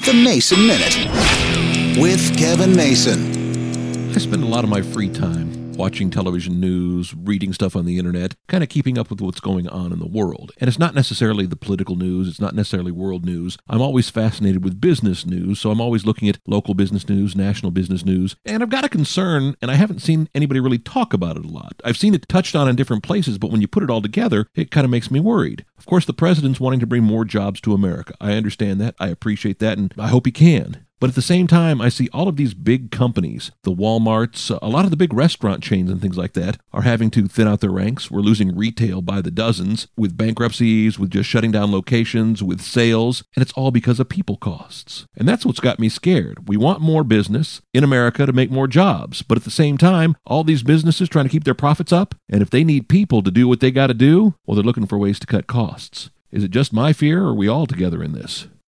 The Mason Minute with Kevin Mason. I spend a lot of my free time watching television news, reading stuff on the internet, kind of keeping up with what's going on in the world. And it's not necessarily the political news, it's not necessarily world news. I'm always fascinated with business news, so I'm always looking at local business news, national business news. And I've got a concern, and I haven't seen anybody really talk about it a lot. I've seen it touched on in different places, but when you put it all together, it kind of makes me worried. Of course, the president's wanting to bring more jobs to America. I understand that, I appreciate that, and I hope he can. But at the same time, I see all of these big companies, the Walmarts, a lot of the big restaurant chains and things like that, are having to thin out their ranks. We're losing retail by the dozens, with bankruptcies, with just shutting down locations, with sales, and it's all because of people costs. And that's what's got me scared. We want more business in America to make more jobs, but at the same time, all these businesses trying to keep their profits up, and if they need people to do what they got to do, well, they're looking for ways to cut costs. Is it just my fear, or are we all together in this?